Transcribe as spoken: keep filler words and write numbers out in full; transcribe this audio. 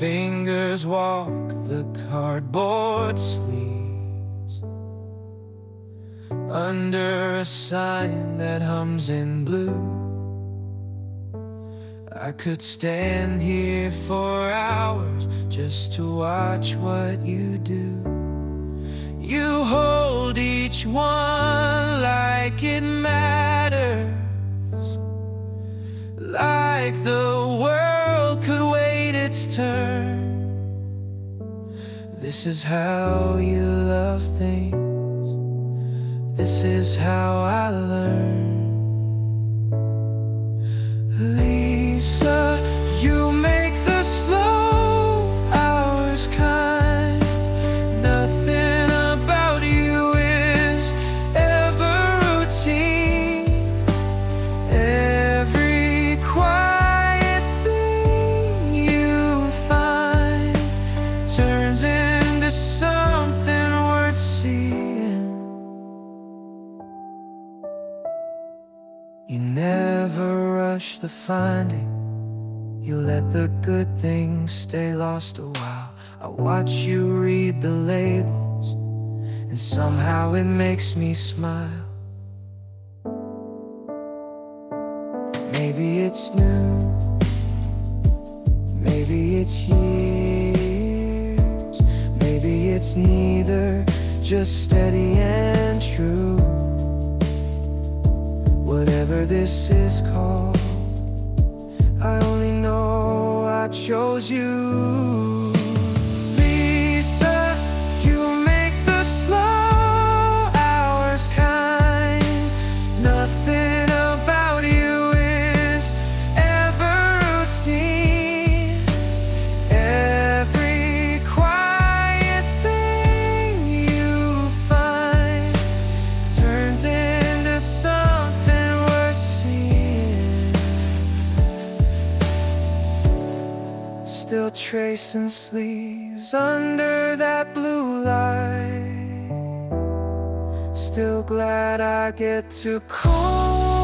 fingers walk the cardboard sleeves under a sign that hums in blue. I could stand here for hours just to watch what you do. You hold each one like it matters, like the world could wait its turn. This is how you love things. This is how I learn. Lisa, you make the slow hours kind. Nothing about you is ever routine. Every quiet thing you find turns into something worth seeing. You never rush the finding. You let the good things stay lost a while. I watch you read the labels, and somehow it makes me smile. Maybe it's new, maybe it's years, maybe it's neither, just steady and true. Whatever this is called, I only know I chose you. Lisa, you make the slow hours kind. Nothing about you is ever routine. Every quiet thing you find turns into something worth seeing. Still tracing sleeves under that blue light. Still glad I get to call